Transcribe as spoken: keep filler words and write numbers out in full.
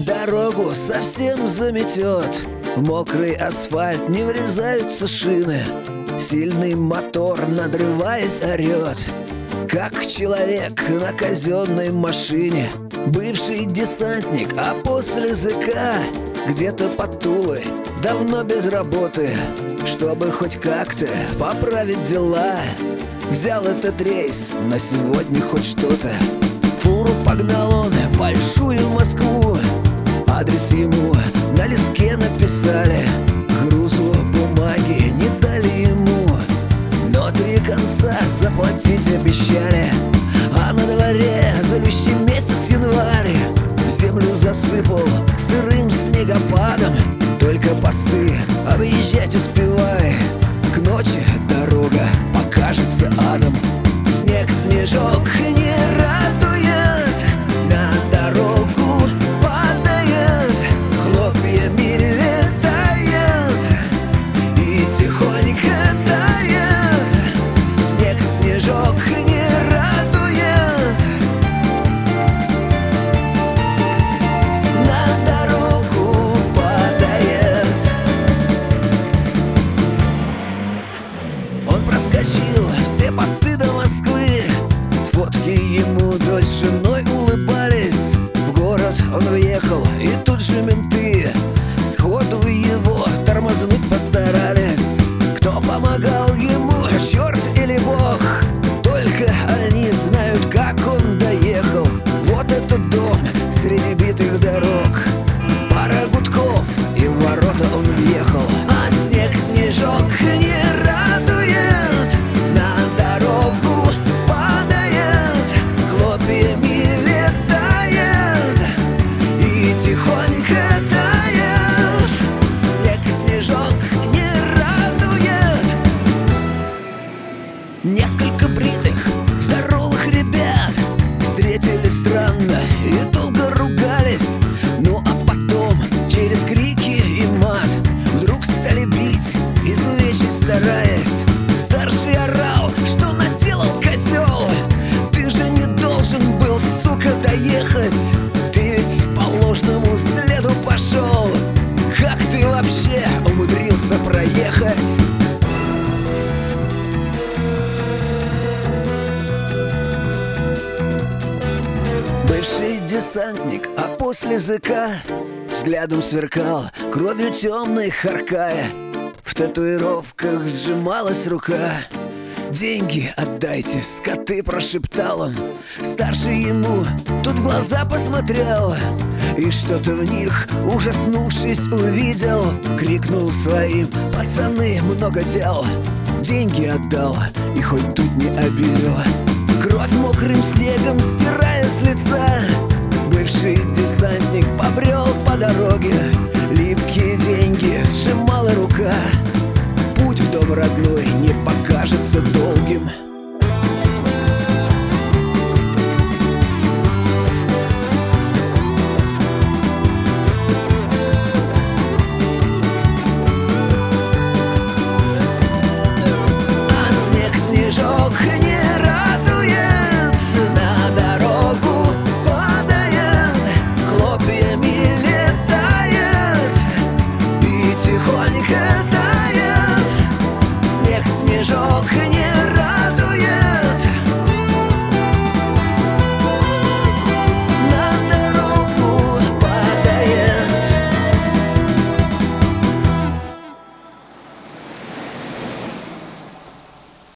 дорогу совсем заметет. В мокрый асфальт не врезаются шины. Сильный мотор, надрываясь, орет, как человек на казенной машине. Бывший десантник, а после ЗК где-то под Тулой, давно без работы. Чтобы хоть как-то поправить дела, взял этот рейс на сегодня хоть что-то. Фуру погнал он большую Москву. Адрес ему на листке написали. Грузу бумаги не дали ему, но три конца заплатить обещали. А на дворе злющий месяц январь. Землю засыпал сырым снегопадом. Только посты объезжать успевай. К ночи дорога покажется адом. Снег, снежок не радует, на дорогу падает, хлопьями летает и тихонько тает. Снег, снежок не радует, на дорогу падает. Он проскочил все посты до Москвы. Сфотки ему дочь с женой улыбались. В город он въехал, и тут же менты сходу его тормознуть постарались. Кто помогал ему, черт или бог, только они знают, как он доехал. Вот этот дом среди битых дорог. Пара гудков, и в ворота он въехал. А снег, снежок не радует, на дорогу падает, хлопьями летает и тихонько тает. Снег, снежок не радует. Несколько бритых, здоровых ребят встретились странно и долго ругались. Ну а потом через крики и мат вдруг стали бить, изувечить стараясь. Старший орал, что наделал козел. Ты же не должен был, сука, доехать. Ты ведь по ложному следу пошел. Как ты вообще умудрился проехать? Бывший десантник, а после ЗК взглядом сверкал, кровью темной харкая. В татуировках сжималась рука. «Деньги отдайте, скоты!» — прошептал он. Старший ему тут в глаза посмотрел и что-то в них, ужаснувшись, увидел. Крикнул своим: «Пацаны, много дел!» Деньги отдал и хоть тут не обидел.